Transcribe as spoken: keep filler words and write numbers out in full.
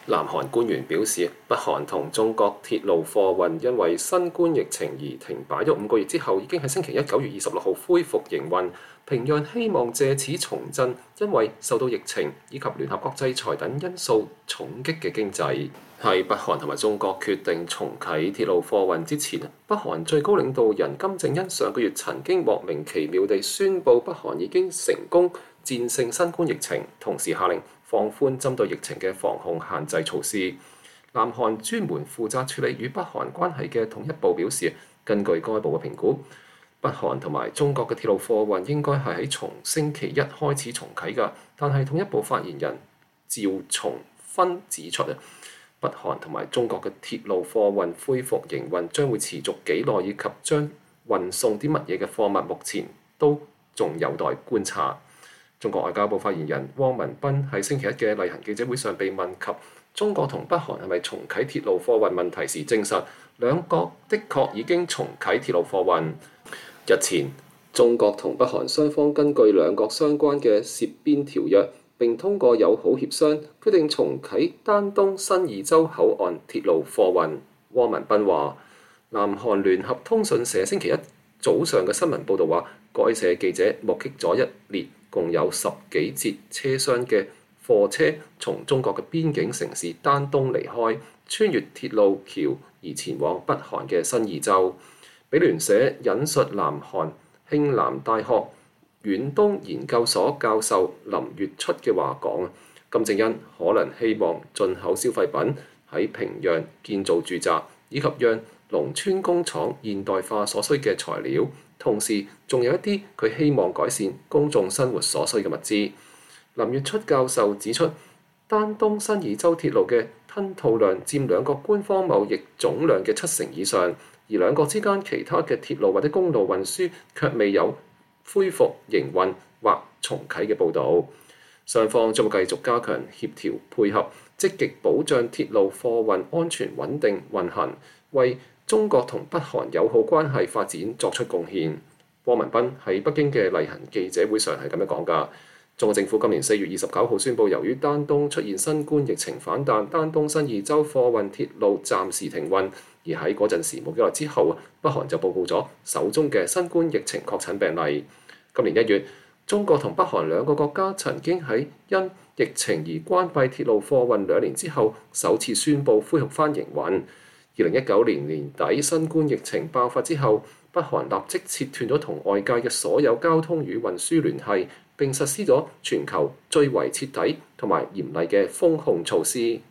南韓官員表示，北韓同中國鐵路貨運因為新冠疫情而停擺咗五個月之後，已經喺星期一九月二十六號恢復營運。平壤希望藉此重振因為受到疫情以及聯合國制裁等因素重擊嘅經濟。喺北韓同埋中國決定重啟鐵路貨運之前，北韓最高領導人金正恩上個月曾經莫名其妙地宣布北韓已經成功戰勝新冠疫情，同時下令放寬針對疫情嘅防控限制措施。南韓專門負責處理與北韓關係嘅統一部表示，根據該部嘅評估，北韓同埋中國嘅鐵路貨運應該係喺從星期一開始重啟㗎。但係統一部發言人趙松勳指出啊，北韓同埋中國嘅鐵路貨運恢復營運將會持續幾耐，以及將運送啲乜嘢嘅貨物，目前都仲有待觀察。中國外交部發言人汪文斌喺星期一嘅例行記者會上被問及中國同北韓係咪重啟鐵路貨運問題時，證實兩國的確已經重啟鐵路貨運。日前，中國同北韓雙方根據兩國相關嘅涉邊條約並通過友好協商，決定重啟丹東新義州口岸鐵路貨運。汪文斌話，南韓聯合通訊社星期一早上嘅新聞報導話，該社記者目擊咗一列共有十幾節車廂嘅貨車從中國嘅邊境城市丹東離開，穿越鐵路橋而前往北韓嘅新義州。美聯社引述南韓慶南大學遠東研究所教授林月出嘅話講，金正恩可能希望進口消費品喺平壤建造住宅，以及讓農村工廠現代化所需嘅材料，同時仲有一啲佢希望改善公眾生活所需嘅物資。林月出教授指出，丹東新義州鐵路嘅吞吐量佔兩國官方貿易總量嘅七成以上，而兩國之間其他嘅鐵路或者公路運輸卻未有恢復營運或重啟嘅報導。雙方將會繼續加強協調配合，積極保障鐵路貨運安全穩定運行，為中國同北韓友好關係發展作出貢獻。汪文斌喺北京嘅例行記者會上係咁樣講㗎。中國政府今年四月二十九號宣布，由於丹東出現新冠疫情反彈，丹東新義州貨運鐵路暫時停運。而喺嗰陣時冇幾耐之後，北韓就報告咗首宗嘅新冠疫情確診病例。今年一月，中國同北韓兩個國家曾經喺因疫情而關閉鐵路貨運兩年之後，首次宣布恢復翻營運。二零一九年年底新冠疫情爆發之後，北韓立即切斷咗同外界嘅所有交通與運輸聯繫，並實施咗全球最為徹底同埋嚴厲嘅封控措施。